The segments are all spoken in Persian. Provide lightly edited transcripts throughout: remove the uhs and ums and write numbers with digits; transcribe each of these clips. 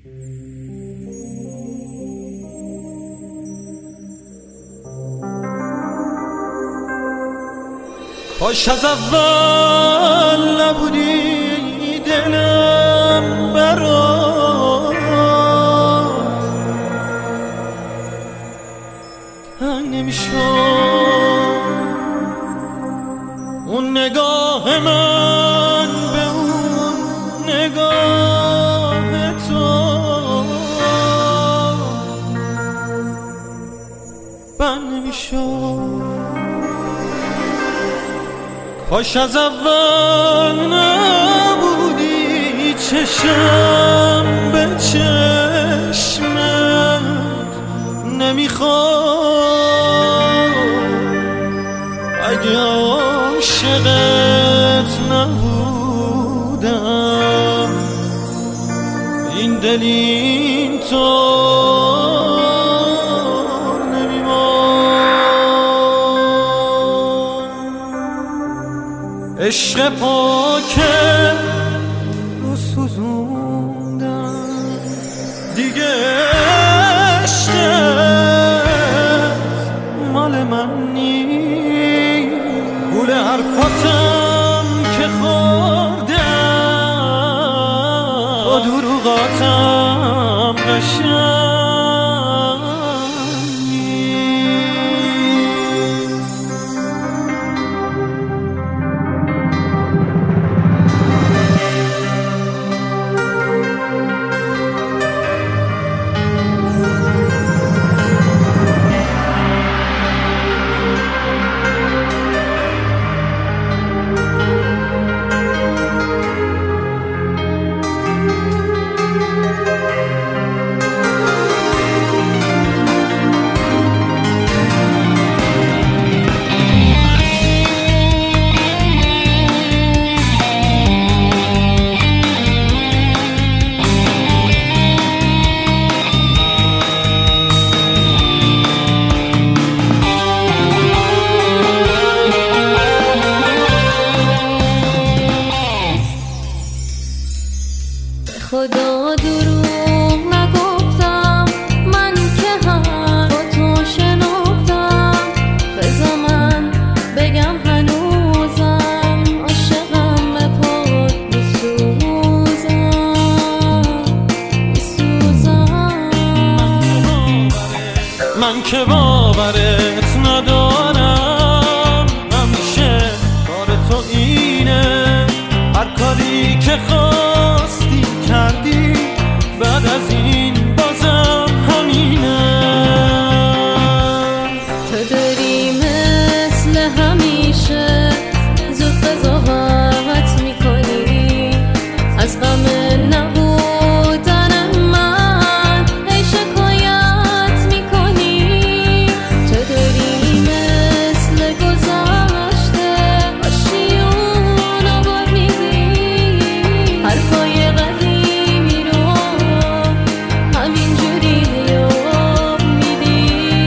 کاش از اول نبودی دلم برات تنگ نمیشد اون نگاه من به اون نگاه تو بند نمیشد. کاش از اول نبودی چشم به چشمت نمیخواد اگه عاشقت نبودم این دل این طور عشق پاکه رو سوزوندم دیگه عشقت مال من نیست گول حرفاتم که خوردم با دروغاتم قشنگ خدا دروغ نگفتم من که هم با تو شناختم بذار من بگم هنوزم عاشقم به پات میسوزم من که باورت ندارم همیشه کار تو اینه هر کاری که خواستی کردی بعد از این بازم همینه تو داری مثل همیشه زود قضاوت میکنی از غم نبودن من هی شکایت میکنی تو داری مثل گذشته باشی اونو بار میدی حرفای قدیمی رو همینجوری یاد میدی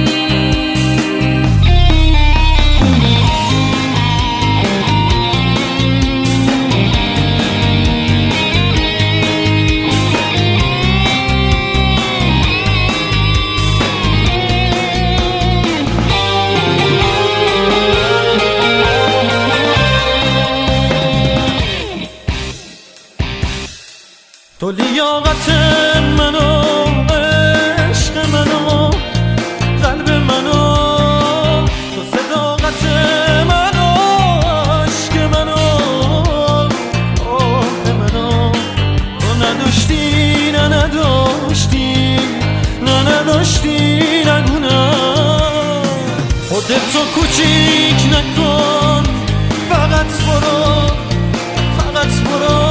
تو لیاقت منو عشق منو قلب منو تو صداقت منو عشق منو آه منو تو نداشتی نه نداشتی نگونم خودتو کوچیک نکن فقط برو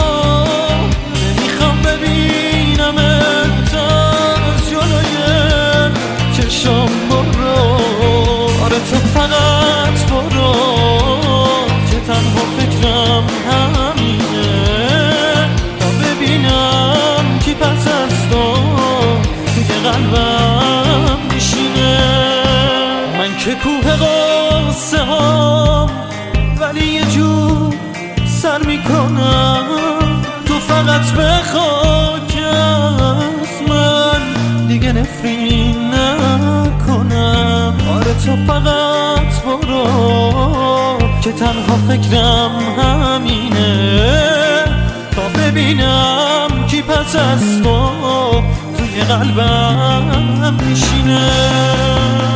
ببینم از جلوی چشم برو آره تو فقط برو که تنها فکرم همینه تا ببینم کی پس از تو توی قلبم میشینه من که کوه قصه هم ولی یه جور سر میکنم تو فقط به خاک تنها فکرم همینه تا ببینم کی پس از تو توی قلبم میشینه.